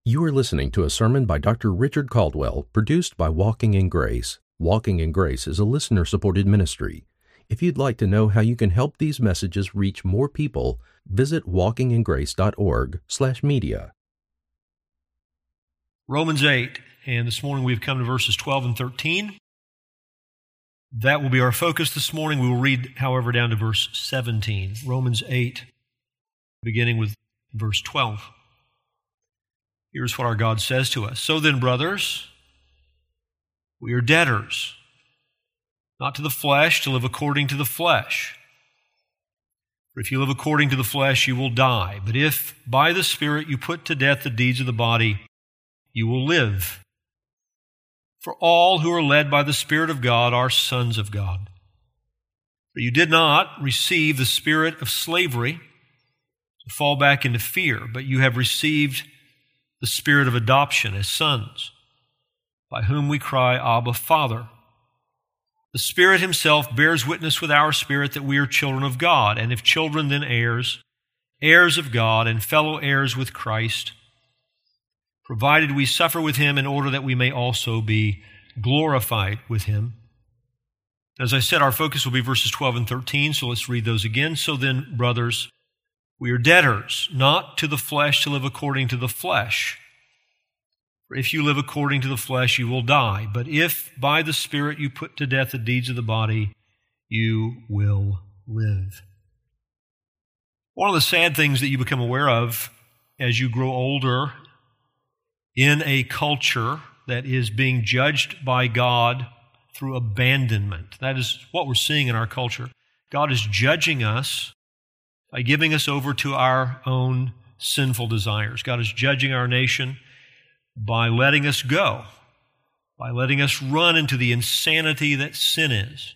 You are listening to a sermon by Dr. Richard Caldwell, produced by Walking in Grace. Walking in Grace is a listener-supported ministry. If you'd like to know how you can help these messages reach more people, visit walkingingrace.org/media. Romans 8, and this morning we've come to verses 12 and 13. That will be our focus this morning. We will read, however, down to verse 17. Romans 8, beginning with verse 12. Here's what our God says to us. So then, brothers, we are debtors, not to the flesh, to live according to the flesh. For if you live according to the flesh, you will die. But if by the Spirit you put to death the deeds of the body, you will live. For all who are led by the Spirit of God are sons of God. For you did not receive the spirit of slavery to fall back into fear, but you have received the Spirit of adoption as sons, by whom we cry, Abba, Father. The Spirit Himself bears witness with our spirit that we are children of God, and if children, then heirs, heirs of God, and fellow heirs with Christ, provided we suffer with Him in order that we may also be glorified with Him. As I said, our focus will be verses 12 and 13, so let's read those again. So then, brothers, we are debtors, not to the flesh to live according to the flesh. For if you live according to the flesh, you will die. But if by the Spirit you put to death the deeds of the body, you will live. One of the sad things that you become aware of as you grow older in a culture that is being judged by God through abandonment. That is what we're seeing in our culture. God is judging us by giving us over to our own sinful desires. God is judging our nation by letting us go, by letting us run into the insanity that sin is.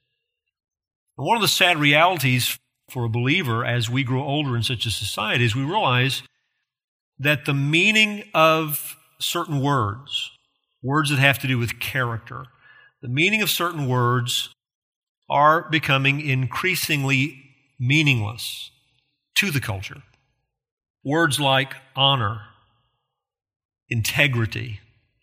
And one of the sad realities for a believer as we grow older in such a society is we realize that the meaning of certain words, words that have to do with character, the meaning of certain words are becoming increasingly meaningless to the culture. Words like honor, integrity,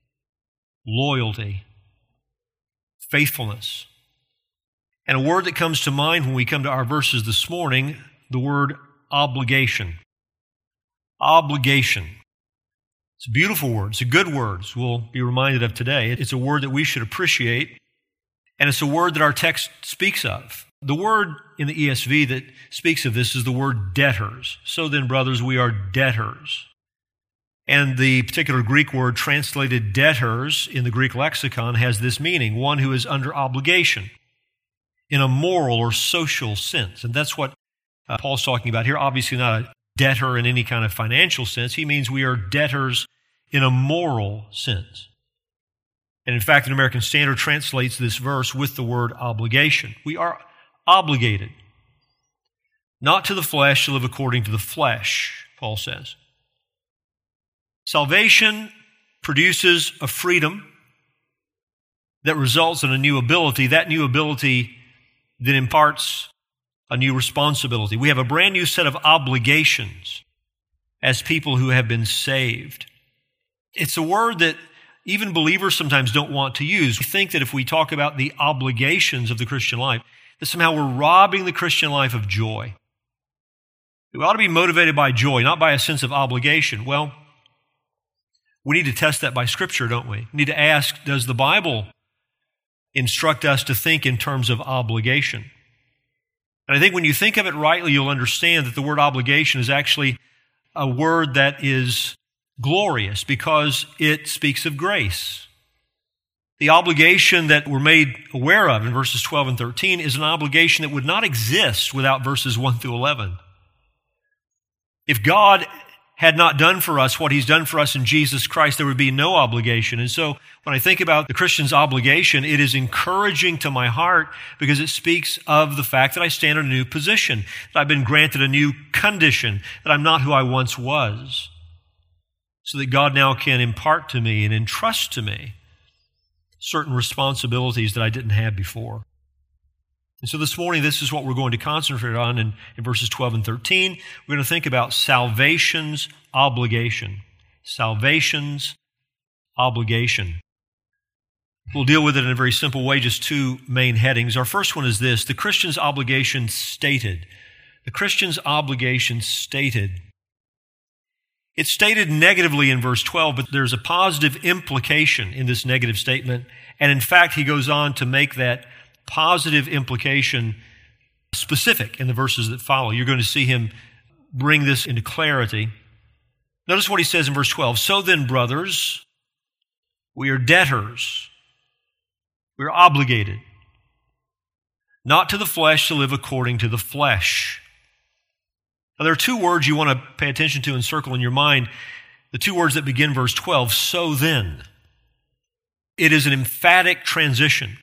loyalty, faithfulness. And a word that comes to mind when we come to our verses this morning, the word obligation. Obligation. It's a beautiful word. It's a good word, we'll be reminded of today. It's a word that we should appreciate, and it's a word that our text speaks of. The word in the ESV that speaks of this is the word debtors. So then, brothers, we are debtors. And the particular Greek word translated debtors in the Greek lexicon has this meaning, one who is under obligation in a moral or social sense. And that's what Paul's talking about here. Obviously not a debtor in any kind of financial sense. He means we are debtors in a moral sense. And in fact, the American Standard translates this verse with the word obligation. We are obligated, not to the flesh to live according to the flesh, Paul says. Salvation produces a freedom that results in a new ability. That new ability then imparts a new responsibility. We have a brand new set of obligations as people who have been saved. It's a word that even believers sometimes don't want to use. We think that if we talk about the obligations of the Christian life, that somehow we're robbing the Christian life of joy. We ought to be motivated by joy, not by a sense of obligation. Well, we need to test that by Scripture, don't we? We need to ask, does the Bible instruct us to think in terms of obligation? And I think when you think of it rightly, you'll understand that the word obligation is actually a word that is glorious because it speaks of grace. The obligation that we're made aware of in verses 12 and 13 is an obligation that would not exist without verses 1 through 11. If God had not done for us what He's done for us in Jesus Christ, there would be no obligation. And so when I think about the Christian's obligation, it is encouraging to my heart because it speaks of the fact that I stand in a new position, that I've been granted a new condition, that I'm not who I once was, so that God now can impart to me and entrust to me certain responsibilities that I didn't have before. And so this morning, this is what we're going to concentrate on in verses 12 and 13. We're going to think about salvation's obligation. Salvation's obligation. We'll deal with it in a very simple way, just two main headings. Our first one is this: the Christian's obligation stated. The Christian's obligation stated. It's stated negatively in verse 12, but there's a positive implication in this negative statement. And in fact, he goes on to make that positive implication specific in the verses that follow. You're going to see him bring this into clarity. Notice what he says in verse 12. So then, brothers, we are debtors. We are obligated, not to the flesh to live according to the flesh. Now, there are two words you want to pay attention to and circle in your mind. The two words that begin verse 12, so then. It is an emphatic transition.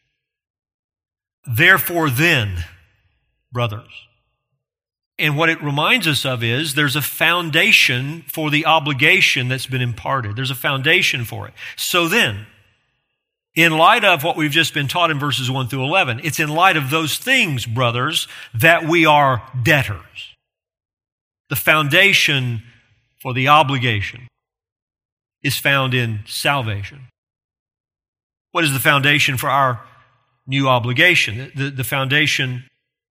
Therefore then, brothers. And what it reminds us of is there's a foundation for the obligation that's been imparted. There's a foundation for it. So then, in light of what we've just been taught in verses 1 through 11, it's in light of those things, brothers, that we are debtors. The foundation for the obligation is found in salvation. What is the foundation for our new obligation? The foundation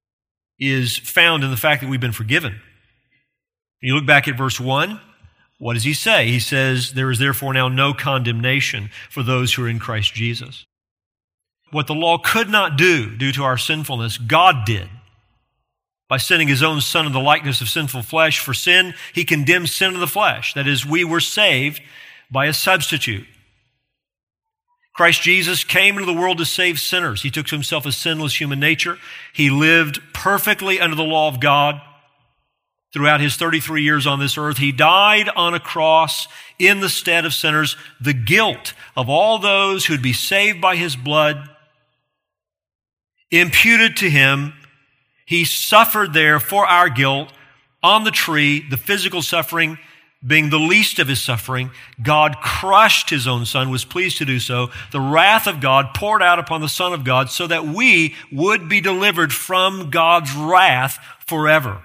is found in the fact that we've been forgiven. You look back at verse 1, what does he say? He says, there is therefore now no condemnation for those who are in Christ Jesus. What the law could not do due to our sinfulness, God did. By sending his own Son in the likeness of sinful flesh for sin, he condemned sin in the flesh. That is, we were saved by a substitute. Christ Jesus came into the world to save sinners. He took to himself a sinless human nature. He lived perfectly under the law of God. Throughout his 33 years on this earth, he died on a cross in the stead of sinners. The guilt of all those who'd be saved by his blood imputed to him. He suffered there for our guilt on the tree, the physical suffering being the least of his suffering. God crushed his own Son, was pleased to do so. The wrath of God poured out upon the Son of God so that we would be delivered from God's wrath forever.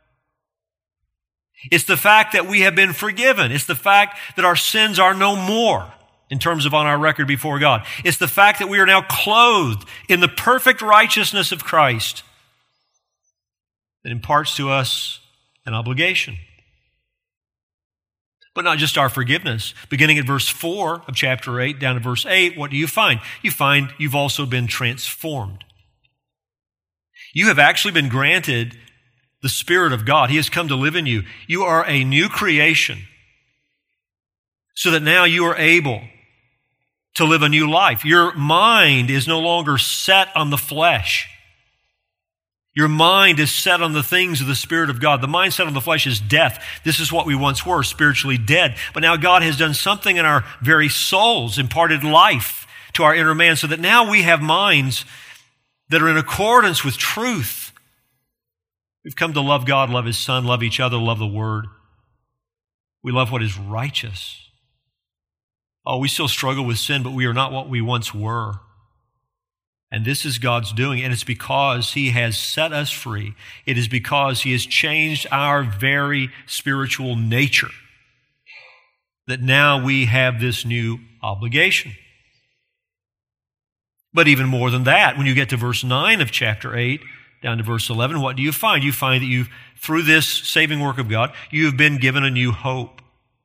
It's the fact that we have been forgiven. It's the fact that our sins are no more in terms of on our record before God. It's the fact that we are now clothed in the perfect righteousness of Christ that imparts to us an obligation. But not just our forgiveness. Beginning at verse 4 of chapter 8 down to verse 8, what do you find? You find you've also been transformed. You have actually been granted the Spirit of God. He has come to live in you. You are a new creation so that now you are able to live a new life. Your mind is no longer set on the flesh. Your mind is set on the things of the Spirit of God. The mind set on the flesh is death. This is what we once were, spiritually dead. But now God has done something in our very souls, imparted life to our inner man, so that now we have minds that are in accordance with truth. We've come to love God, love his Son, love each other, love the Word. We love what is righteous. Oh, we still struggle with sin, but we are not what we once were. And this is God's doing, and it's because he has set us free. It is because he has changed our very spiritual nature that now we have this new obligation. But even more than that, when you get to verse 9 of chapter 8, down to verse 11, what do you find? You find that through this saving work of God, you have been given a new hope.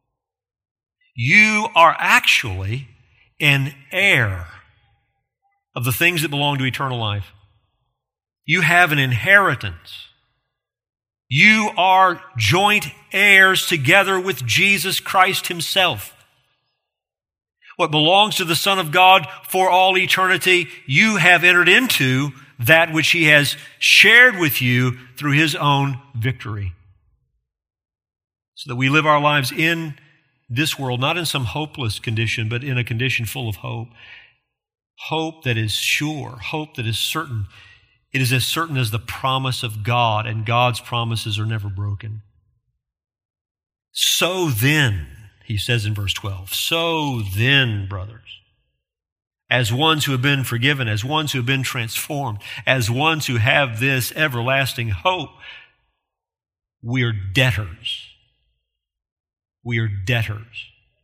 You are actually an heir of the things that belong to eternal life. You have an inheritance. You are joint heirs together with Jesus Christ himself. What belongs to the Son of God for all eternity, you have entered into that which he has shared with you through his own victory. So that we live our lives in this world, not in some hopeless condition, but in a condition full of hope. Hope that is sure, hope that is certain. It is as certain as the promise of God, and God's promises are never broken. So then, he says in verse 12, so then, brothers, as ones who have been forgiven, as ones who have been transformed, as ones who have this everlasting hope, we are debtors. We are debtors.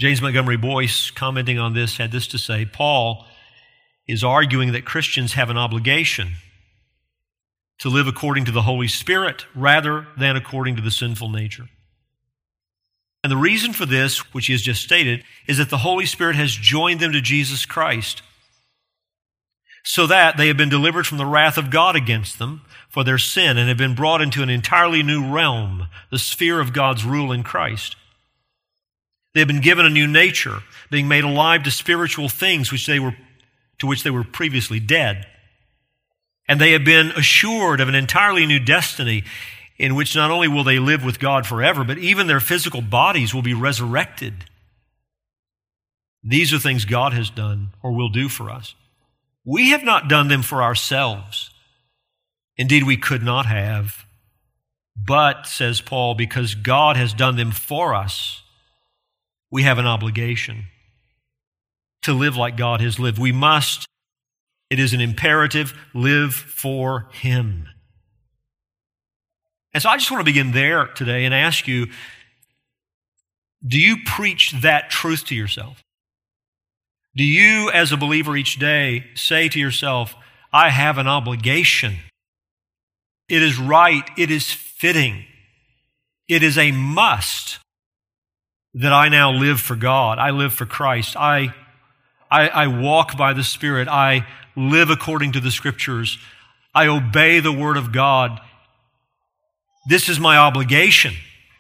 James Montgomery Boyce, commenting on this, had this to say: Paul is arguing that Christians have an obligation to live according to the Holy Spirit rather than according to the sinful nature. And the reason for this, which he has just stated, is that the Holy Spirit has joined them to Jesus Christ, so that they have been delivered from the wrath of God against them for their sin and have been brought into an entirely new realm, the sphere of God's rule in Christ. They have been given a new nature, being made alive to spiritual things to which they were previously dead. And they have been assured of an entirely new destiny in which not only will they live with God forever, but even their physical bodies will be resurrected. These are things God has done or will do for us. We have not done them for ourselves. Indeed, we could not have. But, says Paul, because God has done them for us, we have an obligation to live like God has lived. We must, it is an imperative, live for Him. And so I just want to begin there today and ask you, do you preach that truth to yourself? Do you, as a believer each day, say to yourself, I have an obligation. It is right. It is fitting. It is a must that I now live for God. I live for Christ. I walk by the Spirit. I live according to the Scriptures. I obey the Word of God. This is my obligation,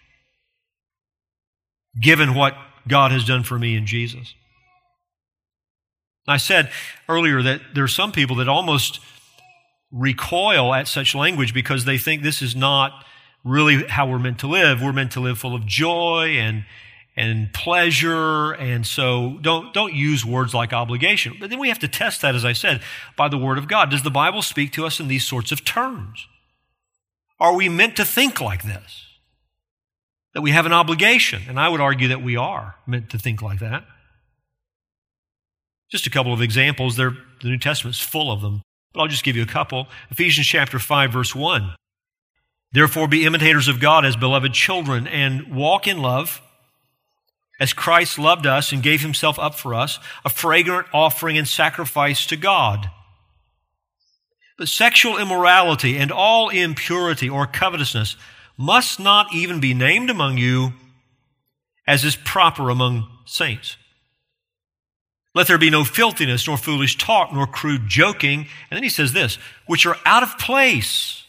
given what God has done for me in Jesus. I said earlier that there are some people that almost recoil at such language because they think this is not really how we're meant to live. We're meant to live full of joy and pleasure, and so don't use words like obligation. But then we have to test that, as I said, by the Word of God. Does the Bible speak to us in these sorts of terms? Are we meant to think like this? That we have an obligation? And I would argue that we are meant to think like that. Just a couple of examples. The New Testament's full of them, but I'll just give you a couple. Ephesians chapter 5, verse 1. Therefore be imitators of God as beloved children, and walk in love, as Christ loved us and gave Himself up for us, a fragrant offering and sacrifice to God. But sexual immorality and all impurity or covetousness must not even be named among you, as is proper among saints. Let there be no filthiness, nor foolish talk, nor crude joking. And then he says this, which are out of place.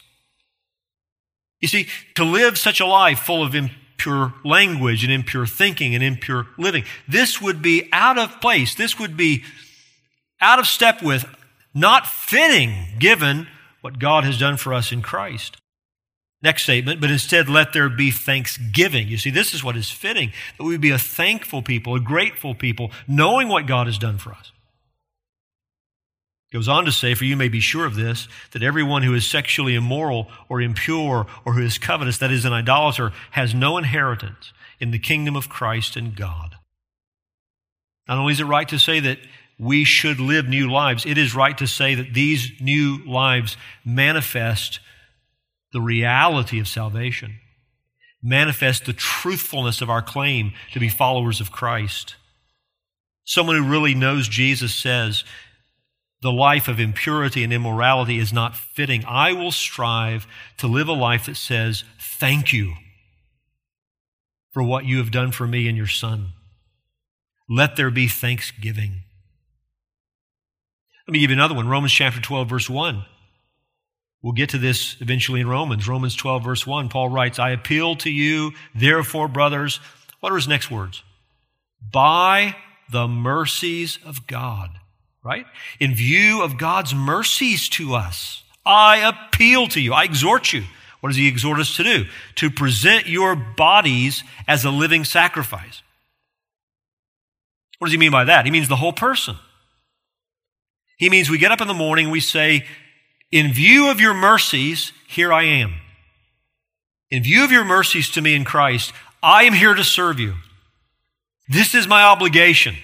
You see, to live such a life full of impure language and impure thinking and impure living, this would be out of place. This would be out of step with, not fitting, given what God has done for us in Christ. Next statement, but instead let there be thanksgiving. You see, this is what is fitting, that we be a thankful people, a grateful people, knowing what God has done for us. It goes on to say, for you may be sure of this, that everyone who is sexually immoral or impure or who is covetous, that is an idolater, has no inheritance in the kingdom of Christ and God. Not only is it right to say that we should live new lives, it is right to say that these new lives manifest the reality of salvation, manifest the truthfulness of our claim to be followers of Christ. Someone who really knows Jesus says, the life of impurity and immorality is not fitting. I will strive to live a life that says, thank you for what you have done for me and your Son. Let there be thanksgiving. Let me give you another one, Romans chapter 12, verse 1. We'll get to this eventually in Romans. Romans 12, verse 1, Paul writes, I appeal to you, therefore, brothers, what are his next words? By the mercies of God, right? In view of God's mercies to us, I appeal to you, I exhort you. What does he exhort us to do? To present your bodies as a living sacrifice. What does he mean by that? He means the whole person. He means we get up in the morning, we say, in view of your mercies, here I am. In view of your mercies to me in Christ, I am here to serve you. This is my obligation.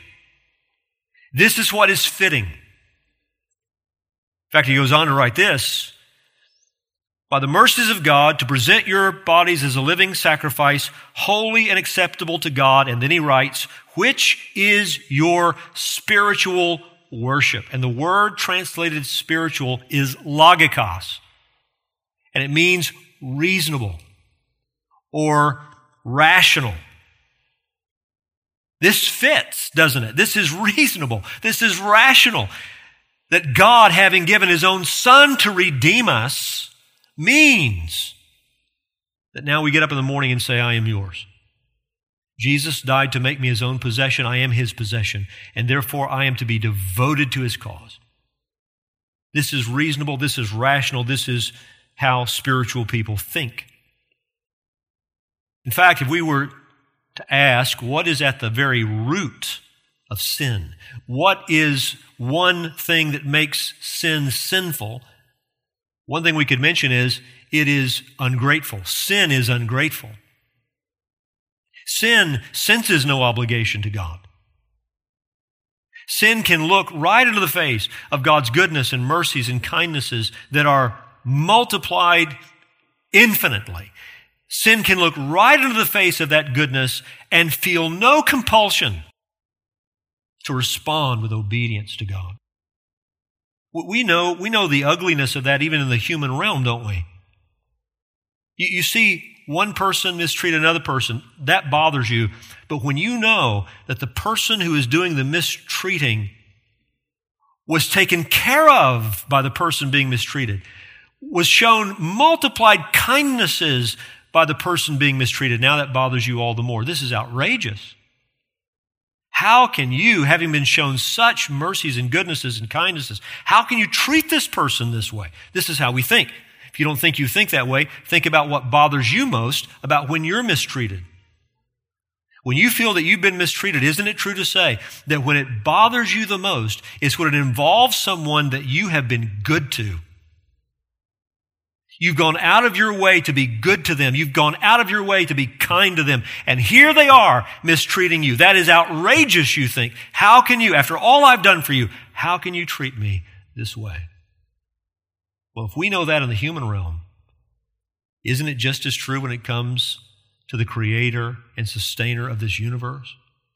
This is what is fitting. In fact, he goes on to write this. by the mercies of God, to present your bodies as a living sacrifice, holy and acceptable to God. And then he writes, which is your spiritual worship. And the word translated spiritual is logikos. And it means reasonable or rational. This fits, doesn't it? This is reasonable. This is rational. That God, having given his own Son to redeem us, means that now we get up in the morning and say, I am yours. Jesus died to make me his own possession. I am his possession. And therefore I am to be devoted to his cause. This is reasonable. This is rational. This is how spiritual people think. In fact, if we were to ask what is at the very root of sin, what is one thing that makes sin sinful, one thing we could mention is it is ungrateful. Sin is ungrateful. Sin senses no obligation to God. Sin can look right into the face of God's goodness and mercies and kindnesses that are multiplied infinitely. Sin can look right into the face of that goodness and feel no compulsion to respond with obedience to God. We know the ugliness of that even in the human realm, don't we? You see one person mistreat another person, that bothers you. But when you know that the person who is doing the mistreating was taken care of by the person being mistreated, was shown multiplied kindnesses by the person being mistreated, now that bothers you all the more. This is outrageous. How can you, having been shown such mercies and goodnesses and kindnesses, how can you treat this person this way? This is how we think. If you don't think you think that way, think about what bothers you most about when you're mistreated. When you feel that you've been mistreated, isn't it true to say that when it bothers you the most, it's when it involves someone that you have been good to? You've gone out of your way to be good to them. You've gone out of your way to be kind to them. And here they are mistreating you. That is outrageous, you think. How can you, after all I've done for you, how can you treat me this way? Well, if we know that in the human realm, isn't it just as true when it comes to the creator and sustainer of this universe?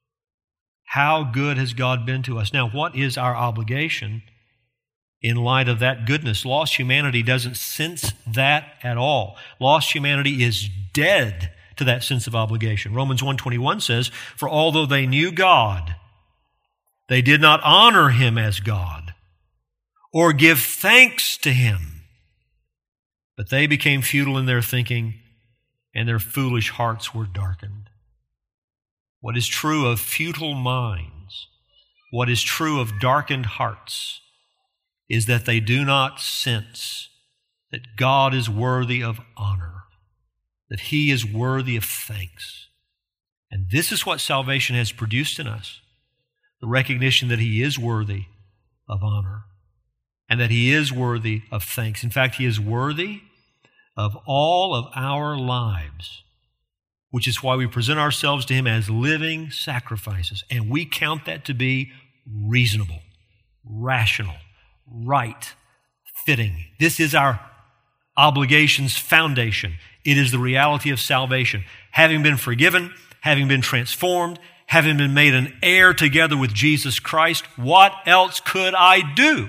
How good has God been to us? Now, what is our obligation in light of that goodness? Lost humanity doesn't sense that at all. Lost humanity is dead to that sense of obligation. Romans 1:21 says, for although they knew God, they did not honor him as God or give thanks to him, but they became futile in their thinking and their foolish hearts were darkened. What is true of futile minds, what is true of darkened hearts, is that they do not sense that God is worthy of honor, that he is worthy of thanks. And this is what salvation has produced in us, the recognition that he is worthy of honor and that he is worthy of thanks. In fact, he is worthy of all of our lives, which is why we present ourselves to him as living sacrifices. And we count that to be reasonable, rational, right, fitting. This is our obligation's foundation. It is the reality of salvation. Having been forgiven, having been transformed, having been made an heir together with Jesus Christ, what else could I do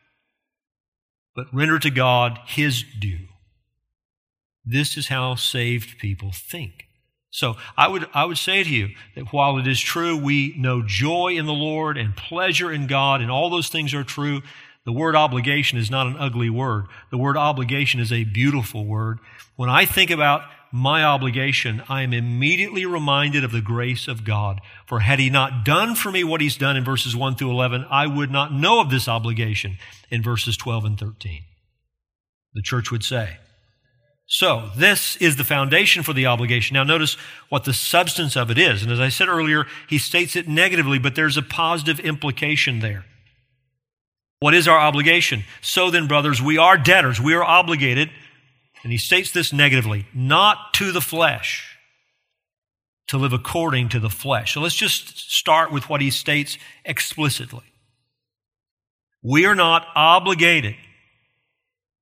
but render to God his due? This is how saved people think. So I would say to you that while it is true we know joy in the Lord and pleasure in God, and all those things are true, the word obligation is not an ugly word. The word obligation is a beautiful word. When I think about my obligation, I am immediately reminded of the grace of God. For had he not done for me what he's done in verses 1 through 11, I would not know of this obligation in verses 12 and 13. The church would say. So this is the foundation for the obligation. Now notice what the substance of it is. And as I said earlier, he states it negatively, but there's a positive implication there. What is our obligation? So then, brothers, we are debtors. We are obligated. And he states this negatively, not to the flesh, to live according to the flesh. So let's just start with what he states explicitly. We are not obligated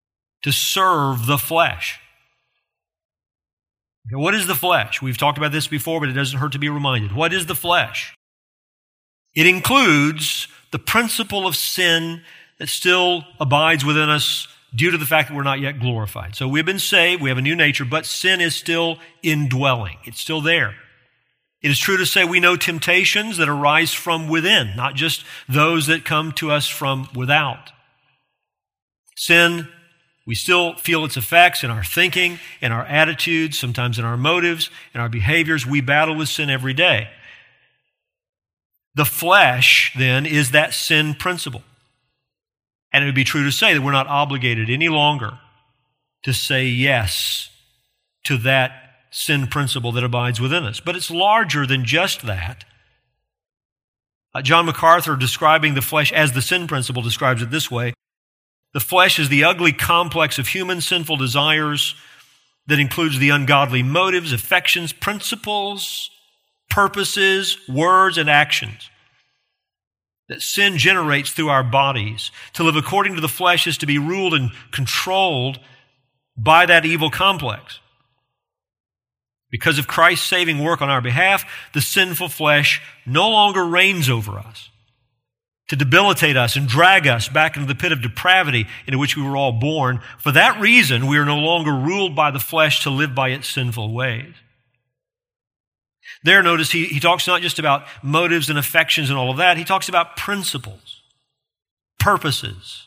to serve the flesh. Okay, what is the flesh? We've talked about this before, but it doesn't hurt to be reminded. What is the flesh? It includes the principle of sin that still abides within us due to the fact that we're not yet glorified. So we've been saved, we have a new nature, but sin is still indwelling. It's still there. It is true to say we know temptations that arise from within, not just those that come to us from without. Sin, we still feel its effects in our thinking, in our attitudes, sometimes in our motives, in our behaviors. We battle with sin every day. The flesh, then, is that sin principle. And it would be true to say that we're not obligated any longer to say yes to that sin principle that abides within us. But it's larger than just that. John MacArthur, describing the flesh as the sin principle, describes it this way. The flesh is the ugly complex of human sinful desires that includes the ungodly motives, affections, principles, purposes, words, and actions that sin generates through our bodies. To live according to the flesh is to be ruled and controlled by that evil complex. Because of Christ's saving work on our behalf, the sinful flesh no longer reigns over us to debilitate us and drag us back into the pit of depravity into which we were all born. For that reason, we are no longer ruled by the flesh to live by its sinful ways. There, notice, he talks not just about motives and affections and all of that. He talks about principles, purposes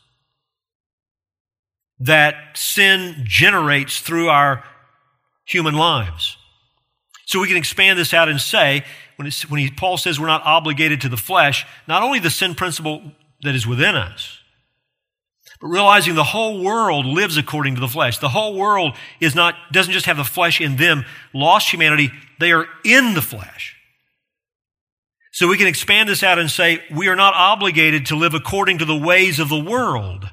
that sin generates through our human lives. So we can expand this out and say, Paul says we're not obligated to the flesh, not only the sin principle that is within us, but realizing the whole world lives according to the flesh. The whole world doesn't just have the flesh in them. Lost humanity, they are in the flesh. So we can expand this out and say we are not obligated to live according to the ways of the world.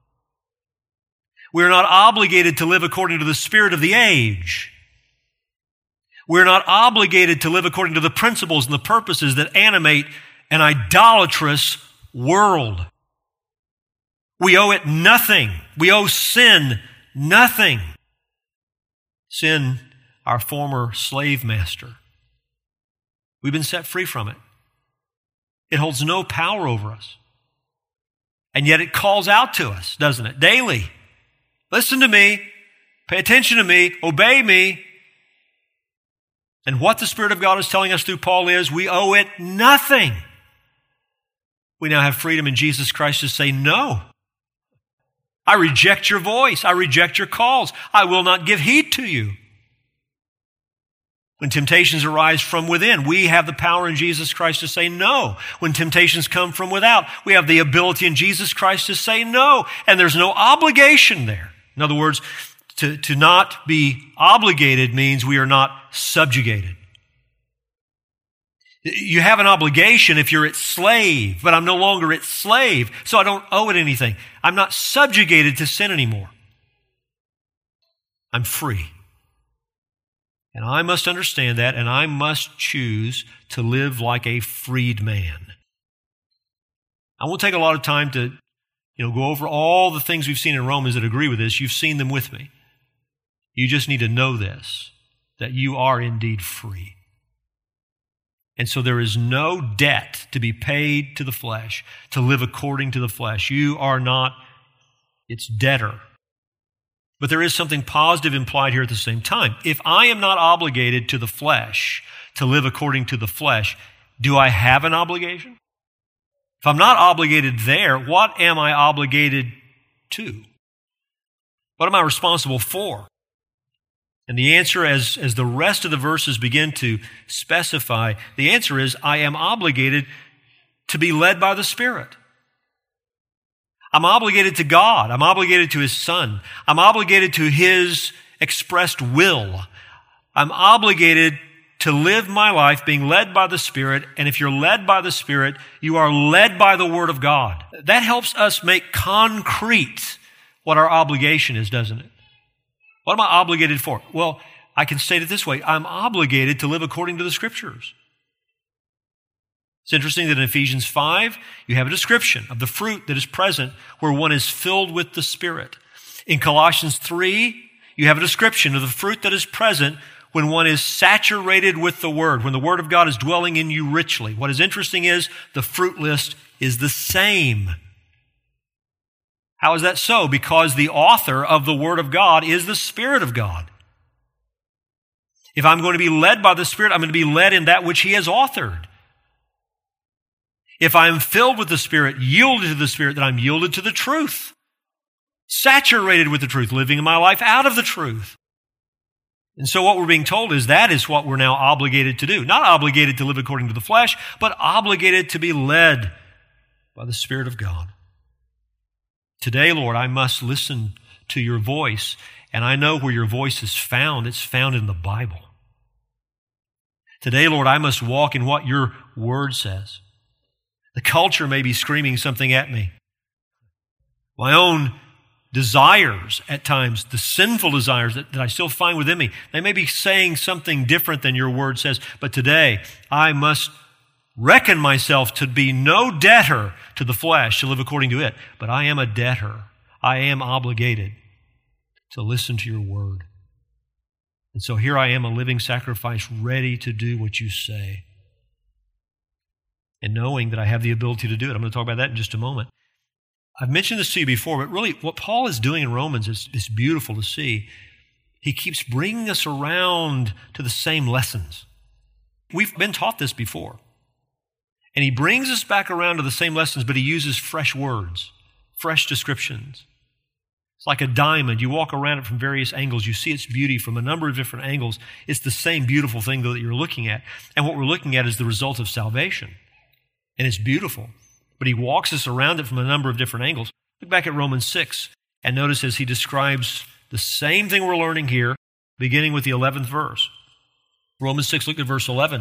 We are not obligated to live according to the spirit of the age. We're not obligated to live according to the principles and the purposes that animate an idolatrous world. We owe it nothing. We owe sin nothing. Sin, our former slave master. We've been set free from it. It holds no power over us. And yet it calls out to us, doesn't it? Daily. Listen to me. Pay attention to me. Obey me. And what the Spirit of God is telling us through Paul is we owe it nothing. We now have freedom in Jesus Christ to say no. I reject your voice. I reject your calls. I will not give heed to you. When temptations arise from within, we have the power in Jesus Christ to say no. When temptations come from without, we have the ability in Jesus Christ to say no. And there's no obligation there. In other words, to not be obligated means we are not subjugated. You have an obligation if you're its slave, but I'm no longer its slave, so I don't owe it anything. I'm not subjugated to sin anymore. I'm free. And I must understand that, and I must choose to live like a freed man. I won't take a lot of time to go over all the things we've seen in Romans that agree with this. You've seen them with me. You just need to know this, that you are indeed free. And so there is no debt to be paid to the flesh, to live according to the flesh. You are not its debtor. But there is something positive implied here at the same time. If I am not obligated to the flesh, to live according to the flesh, do I have an obligation? If I'm not obligated there, what am I obligated to? What am I responsible for? And the answer, as the rest of the verses begin to specify, the answer is I am obligated to be led by the Spirit. I'm obligated to God. I'm obligated to His Son. I'm obligated to His expressed will. I'm obligated to live my life being led by the Spirit. And if you're led by the Spirit, you are led by the Word of God. That helps us make concrete what our obligation is, doesn't it? What am I obligated for? Well, I can state it this way. I'm obligated to live according to the Scriptures. It's interesting that in Ephesians 5, you have a description of the fruit that is present where one is filled with the Spirit. In Colossians 3, you have a description of the fruit that is present when one is saturated with the Word, when the Word of God is dwelling in you richly. What is interesting is the fruit list is the same. How is that so? Because the author of the Word of God is the Spirit of God. If I'm going to be led by the Spirit, I'm going to be led in that which He has authored. If I'm filled with the Spirit, yielded to the Spirit, then I'm yielded to the truth. Saturated with the truth, living my life out of the truth. And so what we're being told is that is what we're now obligated to do. Not obligated to live according to the flesh, but obligated to be led by the Spirit of God. Today, Lord, I must listen to your voice, and I know where your voice is found. It's found in the Bible. Today, Lord, I must walk in what your word says. The culture may be screaming something at me. My own desires at times, the sinful desires that I still find within me, they may be saying something different than your word says. But today, I must reckon myself to be no debtor to the flesh, to live according to it. But I am a debtor. I am obligated to listen to your word. And so here I am, a living sacrifice, ready to do what you say. And knowing that I have the ability to do it. I'm going to talk about that in just a moment. I've mentioned this to you before, but really what Paul is doing in Romans is beautiful to see. He keeps bringing us around to the same lessons. We've been taught this before. And he brings us back around to the same lessons, but he uses fresh words, fresh descriptions. It's like a diamond. You walk around it from various angles. You see its beauty from a number of different angles. It's the same beautiful thing, though, that you're looking at. And what we're looking at is the result of salvation. And it's beautiful. But he walks us around it from a number of different angles. Look back at Romans 6 and notice as he describes the same thing we're learning here, beginning with the 11th verse. Romans 6, look at verse 11.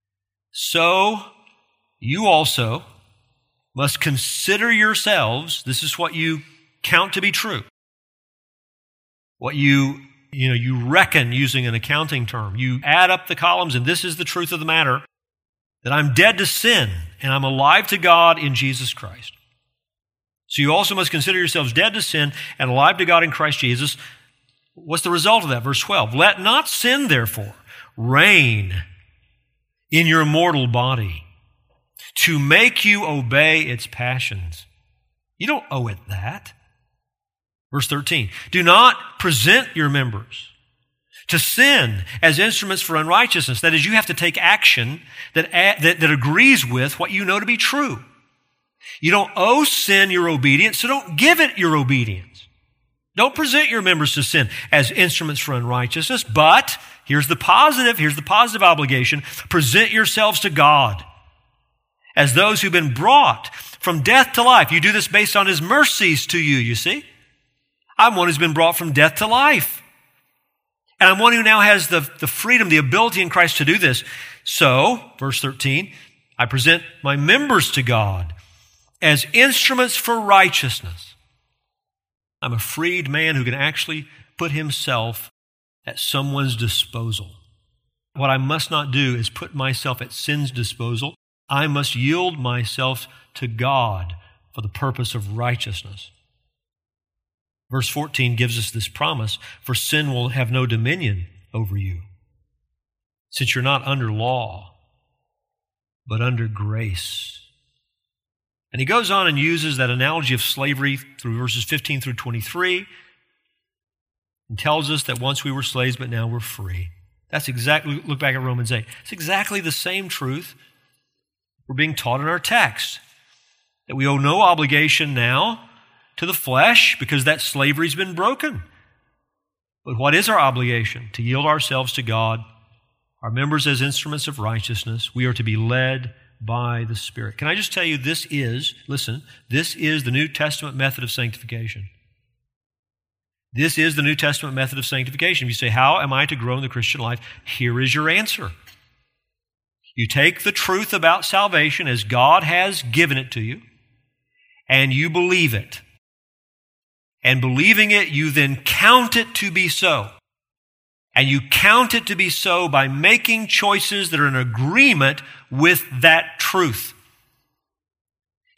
So you also must consider yourselves, this is what you count to be true. What you reckon using an accounting term. You add up the columns and this is the truth of the matter, that I'm dead to sin and I'm alive to God in Jesus Christ. So you also must consider yourselves dead to sin and alive to God in Christ Jesus. What's the result of that? Verse 12. Let not sin, therefore, reign in your mortal body to make you obey its passions. You don't owe it that. Verse 13. Do not present your members to sin as instruments for unrighteousness. That is, you have to take action that agrees with what you know to be true. You don't owe sin your obedience, so don't give it your obedience. Don't present your members to sin as instruments for unrighteousness, but here's the positive obligation. Present yourselves to God as those who've been brought from death to life. You do this based on His mercies to you, you see. I'm one who's been brought from death to life. And I'm one who now has the freedom, the ability in Christ to do this. So, verse 13, I present my members to God as instruments for righteousness. I'm a freed man who can actually put himself at someone's disposal. What I must not do is put myself at sin's disposal. I must yield myself to God for the purpose of righteousness. Verse 14 gives us this promise, for sin will have no dominion over you, since you're not under law, but under grace. And he goes on and uses that analogy of slavery through verses 15 through 23 and tells us that once we were slaves, but now we're free. That's exactly, look back at Romans 8. It's exactly the same truth we're being taught in our text, that we owe no obligation now to the flesh because that slavery's been broken. But what is our obligation? To yield ourselves to God, our members as instruments of righteousness. We are to be led by the Spirit. Can I just tell you, this is the New Testament method of sanctification. This is the New Testament method of sanctification. If you say, how am I to grow in the Christian life? Here is your answer. You take the truth about salvation as God has given it to you, and you believe it. And believing it, you then count it to be so. And you count it to be so by making choices that are in agreement with that truth.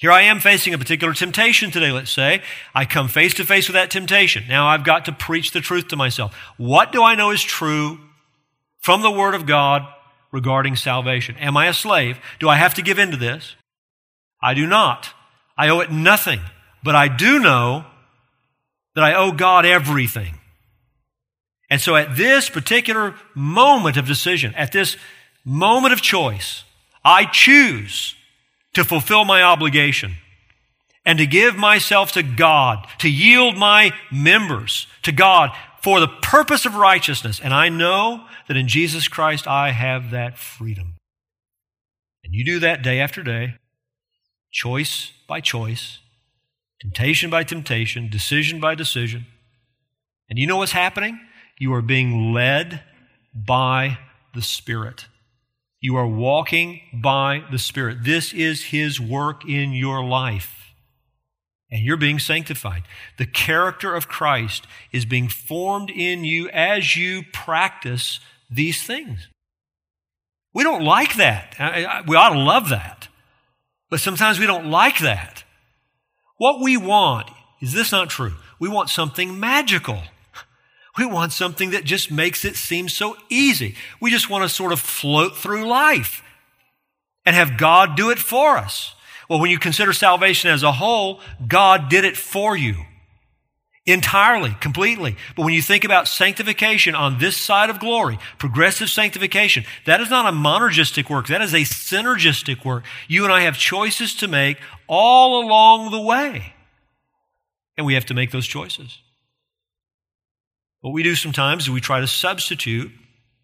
Here I am facing a particular temptation today, let's say. I come face to face with that temptation. Now I've got to preach the truth to myself. What do I know is true from the Word of God regarding salvation? Am I a slave? Do I have to give in to this? I do not. I owe it nothing. But I do know that I owe God everything. And so at this particular moment of decision, at this moment of choice, I choose to fulfill my obligation and to give myself to God, to yield my members to God for the purpose of righteousness. And I know that in Jesus Christ I have that freedom. And you do that day after day, choice by choice, temptation by temptation, decision by decision. And you know what's happening? You are being led by the Spirit. You are walking by the Spirit. This is His work in your life. And you're being sanctified. The character of Christ is being formed in you as you practice these things. We don't like that. We ought to love that. But sometimes we don't like that. What we want, is this not true? We want something magical. We want something that just makes it seem so easy. We just want to sort of float through life and have God do it for us. Well, when you consider salvation as a whole, God did it for you entirely, completely. But when you think about sanctification on this side of glory, progressive sanctification, that is not a monergistic work. That is a synergistic work. You and I have choices to make all along the way. And we have to make those choices. What we do sometimes is we try to substitute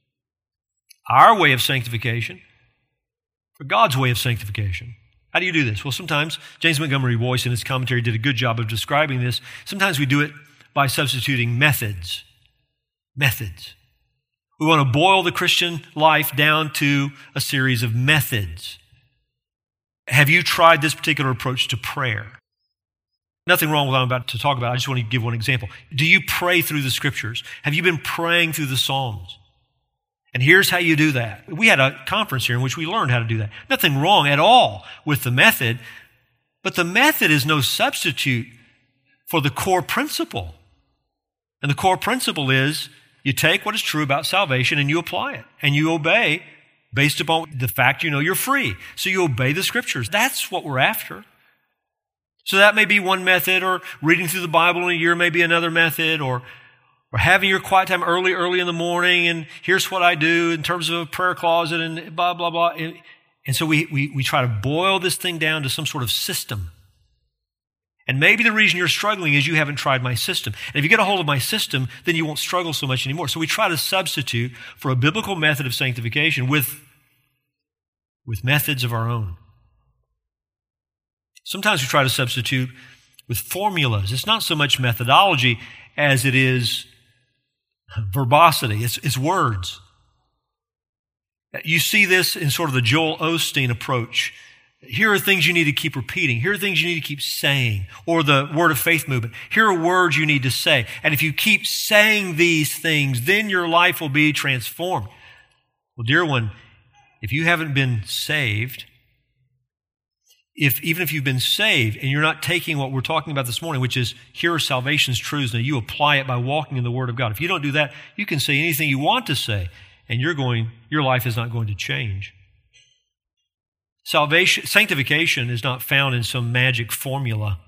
our way of sanctification for God's way of sanctification. How do you do this? Well, sometimes James Montgomery Boyce in his commentary did a good job of describing this. Sometimes we do it by substituting methods. Methods. We want to boil the Christian life down to a series of methods. Have you tried this particular approach to prayer? Nothing wrong with what I'm about to talk about. I just want to give one example. Do you pray through the Scriptures? Have you been praying through the Psalms? And here's how you do that. We had a conference here in which we learned how to do that. Nothing wrong at all with the method, but the method is no substitute for the core principle. And the core principle is you take what is true about salvation and you apply it. And you obey based upon the fact you know you're free. So you obey the Scriptures. That's what we're after. So that may be one method, or reading through the Bible in a year may be another method, or having your quiet time early in the morning, and here's what I do in terms of a prayer closet and blah, blah, blah. And so we try to boil this thing down to some sort of system. And maybe the reason you're struggling is you haven't tried my system. And if you get a hold of my system, then you won't struggle so much anymore. So we try to substitute for a biblical method of sanctification with methods of our own. Sometimes we try to substitute with formulas. It's not so much methodology as it is verbosity. It's words. You see this in sort of the Joel Osteen approach. Here are things you need to keep repeating. Here are things you need to keep saying. Or the Word of Faith movement. Here are words you need to say. And if you keep saying these things, then your life will be transformed. Well, dear one, if you haven't been saved, even if you've been saved and you're not taking what we're talking about this morning, which is here are salvation's truths, and you apply it by walking in the Word of God. If you don't do that, you can say anything you want to say, and your life is not going to change. Sanctification is not found in some magic formula.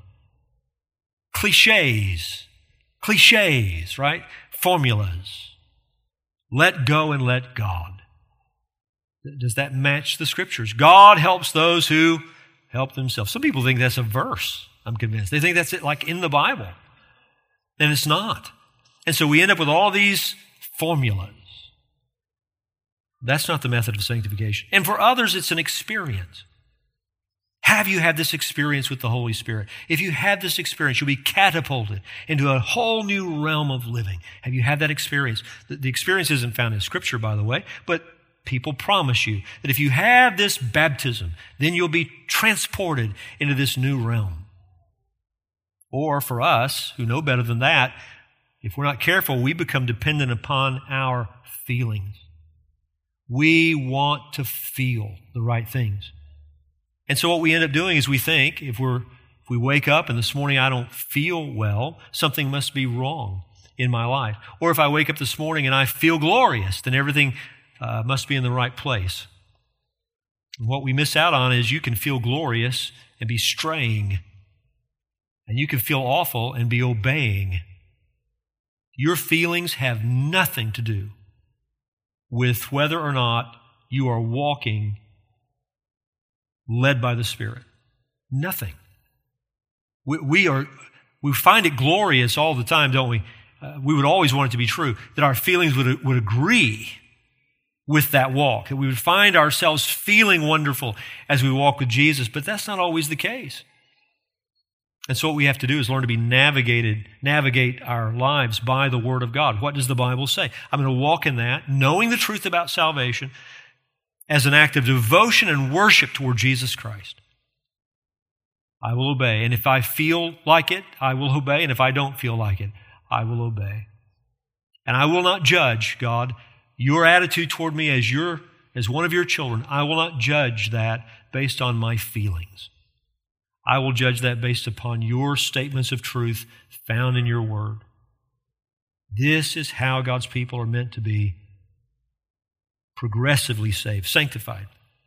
Cliches, right? Formulas. Let go and let God. Does that match the Scriptures? God helps those who help themselves. Some people think that's a verse, I'm convinced. They think that's it, like in the Bible. And it's not. And so we end up with all these formulas. That's not the method of sanctification. And for others, it's an experience. Have you had this experience with the Holy Spirit? If you had this experience, you'll be catapulted into a whole new realm of living. Have you had that experience? The experience isn't found in Scripture, by the way, but people promise you that if you have this baptism, then you'll be transported into this new realm. Or for us, who know better than that, if we're not careful, we become dependent upon our feelings. We want to feel the right things. And so what we end up doing is we think, if we wake up and this morning I don't feel well, something must be wrong in my life. Or if I wake up this morning and I feel glorious, then everything must be in the right place. And what we miss out on is you can feel glorious and be straying. And you can feel awful and be obeying. Your feelings have nothing to do with whether or not you are walking led by the Spirit. Nothing. We find it glorious all the time, don't we? We would always want it to be true, that our feelings would agree with that walk, that we would find ourselves feeling wonderful as we walk with Jesus, but that's not always the case. And so what we have to do is learn to navigate our lives by the Word of God. What does the Bible say? I'm going to walk in that, knowing the truth about salvation as an act of devotion and worship toward Jesus Christ. I will obey. And if I feel like it, I will obey. And if I don't feel like it, I will obey. And I will not judge, God, your attitude toward me as one of your children. I will not judge that based on my feelings. I will judge that based upon your statements of truth found in your word. This is how God's people are meant to be progressively saved, sanctified.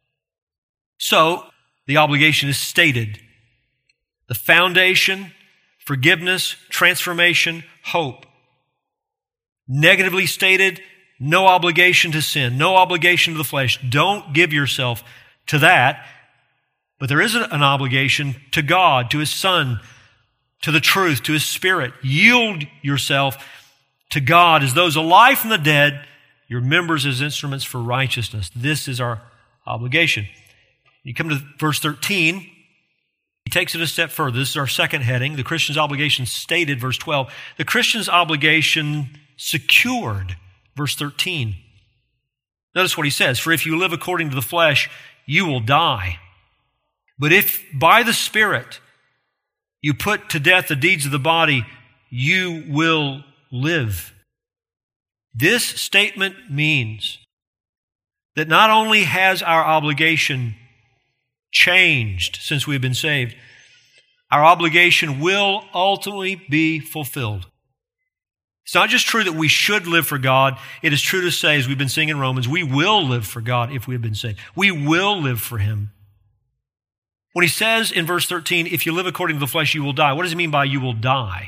So, the obligation is stated. The foundation, forgiveness, transformation, hope. Negatively stated, no obligation to sin, no obligation to the flesh. Don't give yourself to that. But there is an obligation to God, to His Son, to the truth, to His Spirit. Yield yourself to God as those alive from the dead, your members as instruments for righteousness. This is our obligation. You come to verse 13, he takes it a step further. This is our second heading. The Christian's obligation stated, verse 12. The Christian's obligation secured, verse 13. Notice what he says, for if you live according to the flesh, you will die. But if by the Spirit you put to death the deeds of the body, you will live. This statement means that not only has our obligation changed since we've been saved, our obligation will ultimately be fulfilled. It's not just true that we should live for God. It is true to say, as we've been seeing in Romans, we will live for God if we have been saved. We will live for Him. When he says in verse 13, if you live according to the flesh, you will die, what does he mean by you will die?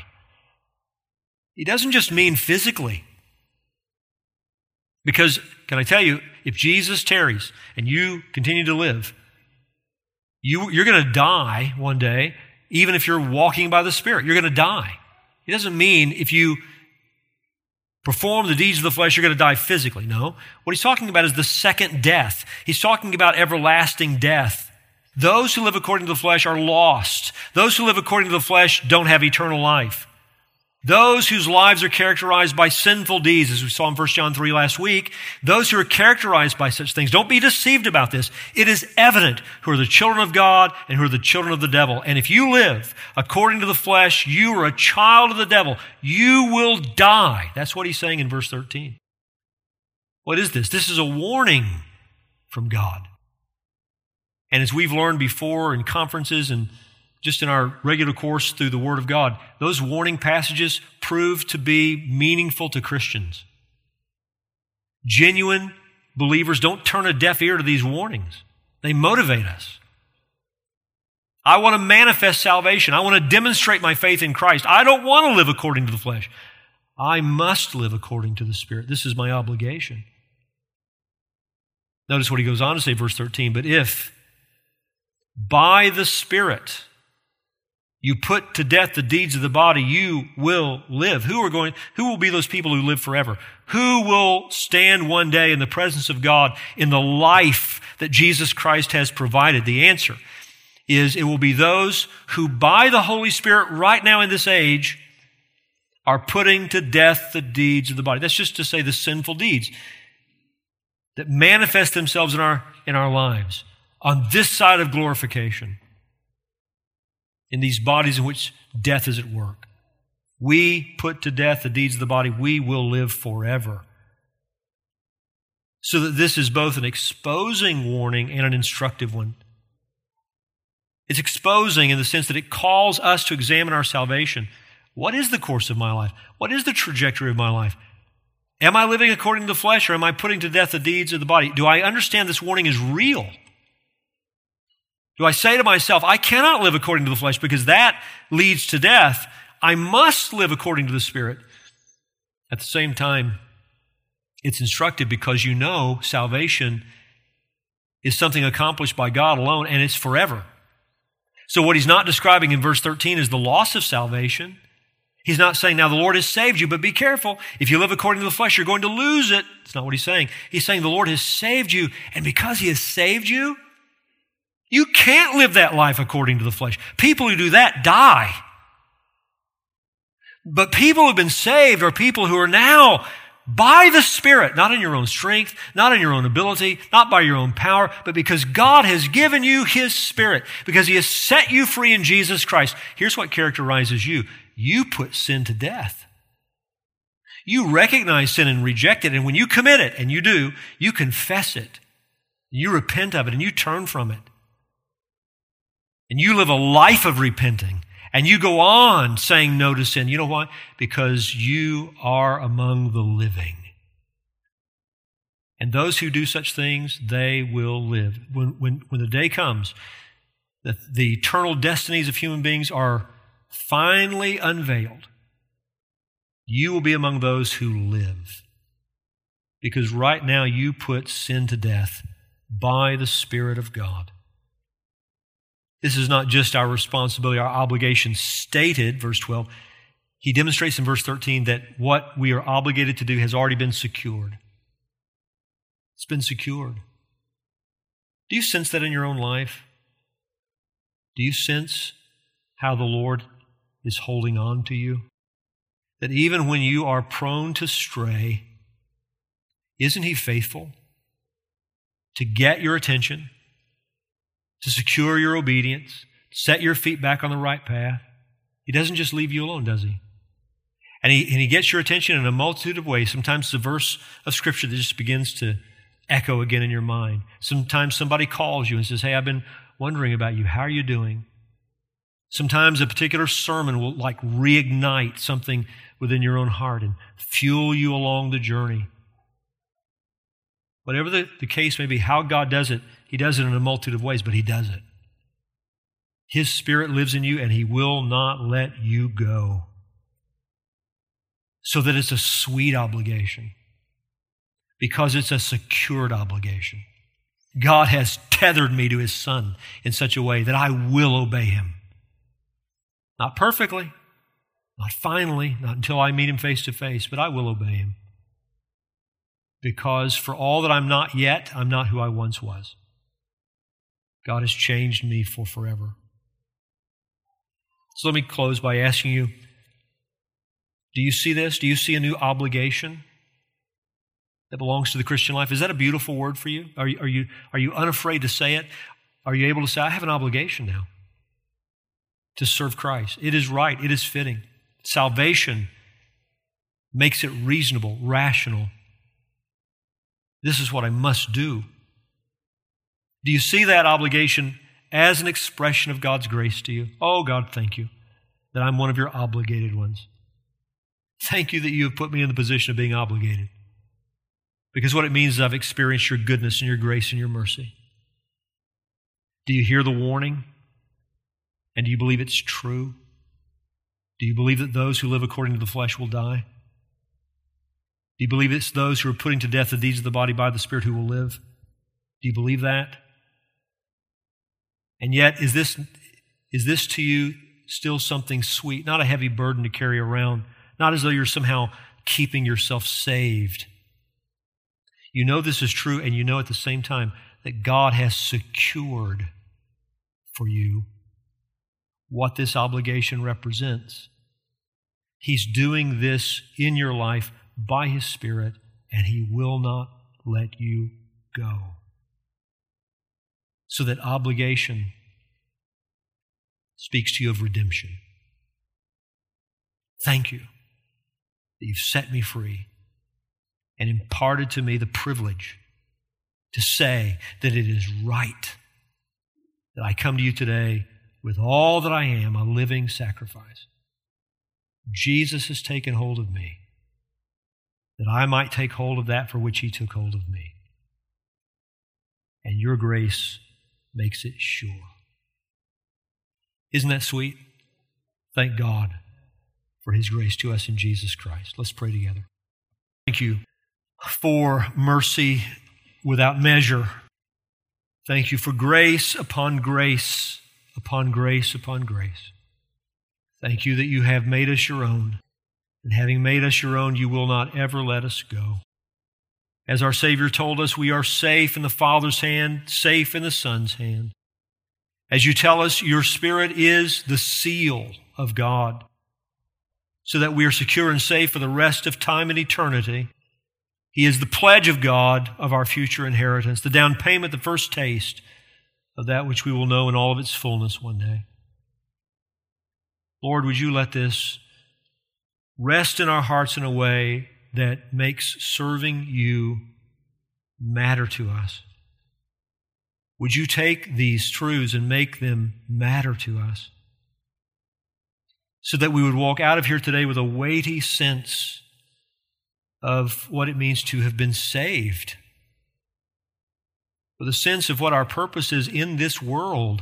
He doesn't just mean physically. Because, can I tell you, if Jesus tarries and you continue to live, you're going to die one day, even if you're walking by the Spirit. You're going to die. It doesn't mean if you perform the deeds of the flesh, you're going to die physically. No. What he's talking about is the second death. He's talking about everlasting death. Those who live according to the flesh are lost. Those who live according to the flesh don't have eternal life. Those whose lives are characterized by sinful deeds, as we saw in 1 John 3 last week, those who are characterized by such things, don't be deceived about this. It is evident who are the children of God and who are the children of the devil. And if you live according to the flesh, you are a child of the devil. You will die. That's what he's saying in verse 13. What is this? This is a warning from God. And as we've learned before in conferences and just in our regular course through the Word of God, those warning passages prove to be meaningful to Christians. Genuine believers don't turn a deaf ear to these warnings. They motivate us. I want to manifest salvation. I want to demonstrate my faith in Christ. I don't want to live according to the flesh. I must live according to the Spirit. This is my obligation. Notice what he goes on to say, verse 13, but if by the Spirit you put to death the deeds of the body, you will live. Who will be those people who live forever? Who will stand one day in the presence of God in the life that Jesus Christ has provided? The answer is it will be those who by the Holy Spirit right now in this age are putting to death the deeds of the body. That's just to say the sinful deeds that manifest themselves in our lives on this side of glorification, in these bodies in which death is at work. We put to death the deeds of the body, we will live forever. So that this is both an exposing warning and an instructive one. It's exposing in the sense that it calls us to examine our salvation. What is the course of my life? What is the trajectory of my life? Am I living according to the flesh, or am I putting to death the deeds of the body? Do I understand this warning is real? Do I say to myself, I cannot live according to the flesh because that leads to death. I must live according to the Spirit. At the same time, it's instructive because you know salvation is something accomplished by God alone, and it's forever. So what he's not describing in verse 13 is the loss of salvation. He's not saying, now the Lord has saved you, but be careful. If you live according to the flesh, you're going to lose it. That's not what he's saying. He's saying the Lord has saved you, and because he has saved you, you can't live that life according to the flesh. People who do that die. But people who've been saved are people who are now by the Spirit, not in your own strength, not in your own ability, not by your own power, but because God has given you His Spirit, because He has set you free in Jesus Christ. Here's what characterizes you. You put sin to death. You recognize sin and reject it, and when you commit it, and you do, you confess it. You repent of it, and you turn from it. And you live a life of repenting. And you go on saying no to sin. You know why? Because you are among the living. And those who do such things, they will live. When the day comes that the eternal destinies of human beings are finally unveiled, you will be among those who live. Because right now you put sin to death by the Spirit of God. This is not just our responsibility, our obligation stated, verse 12. He demonstrates in verse 13 that what we are obligated to do has already been secured. It's been secured. Do you sense that in your own life? Do you sense how the Lord is holding on to you? That even when you are prone to stray, isn't He faithful to get your attention, to secure your obedience, set your feet back on the right path? He doesn't just leave you alone, does He? And He gets your attention in a multitude of ways. Sometimes it's a verse of Scripture that just begins to echo again in your mind. Sometimes somebody calls you and says, hey, I've been wondering about you. How are you doing? Sometimes a particular sermon will like reignite something within your own heart and fuel you along the journey. Whatever the case may be, how God does it, He does it in a multitude of ways, but He does it. His Spirit lives in you, and He will not let you go. So that it's a sweet obligation, because it's a secured obligation. God has tethered me to His Son in such a way that I will obey Him. Not perfectly, not finally, not until I meet Him face to face, but I will obey Him. Because for all that I'm not yet, I'm not who I once was. God has changed me for forever. So let me close by asking you, do you see this? Do you see a new obligation that belongs to the Christian life? Is that a beautiful word for you? Are you unafraid to say it? Are you able to say, I have an obligation now to serve Christ? It is right. It is fitting. Salvation makes it reasonable, rational. This is what I must do. Do you see that obligation as an expression of God's grace to you? Oh, God, thank you that I'm one of your obligated ones. Thank you that you have put me in the position of being obligated. Because what it means is I've experienced your goodness and your grace and your mercy. Do you hear the warning? And do you believe it's true? Do you believe that those who live according to the flesh will die? Do you believe it's those who are putting to death the deeds of the body by the Spirit who will live? Do you believe that? And yet, is this to you still something sweet, not a heavy burden to carry around, not as though you're somehow keeping yourself saved? You know this is true, and you know at the same time that God has secured for you what this obligation represents. He's doing this in your life by His Spirit, and He will not let you go. So that obligation speaks to you of redemption. Thank you that you've set me free and imparted to me the privilege to say that it is right that I come to you today with all that I am, a living sacrifice. Jesus has taken hold of me, that I might take hold of that for which He took hold of me. And your grace makes it sure. Isn't that sweet? Thank God for His grace to us in Jesus Christ. Let's pray together. Thank you for mercy without measure. Thank you for grace upon grace upon grace upon grace. Thank you that you have made us your own. And having made us your own, you will not ever let us go. As our Savior told us, we are safe in the Father's hand, safe in the Son's hand. As you tell us, your Spirit is the seal of God, so that we are secure and safe for the rest of time and eternity. He is the pledge of God of our future inheritance, the down payment, the first taste of that which we will know in all of its fullness one day. Lord, would you let this rest in our hearts in a way that makes serving you matter to us? Would you take these truths and make them matter to us, so that we would walk out of here today with a weighty sense of what it means to have been saved, with a sense of what our purpose is in this world,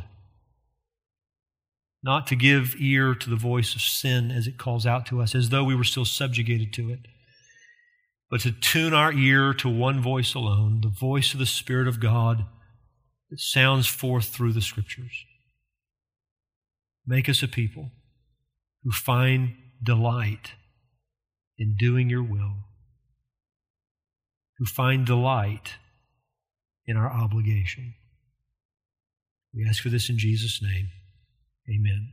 not to give ear to the voice of sin as it calls out to us, as though we were still subjugated to it, but to tune our ear to one voice alone, the voice of the Spirit of God that sounds forth through the Scriptures. Make us a people who find delight in doing your will, who find delight in our obligation. We ask for this in Jesus' name. Amen.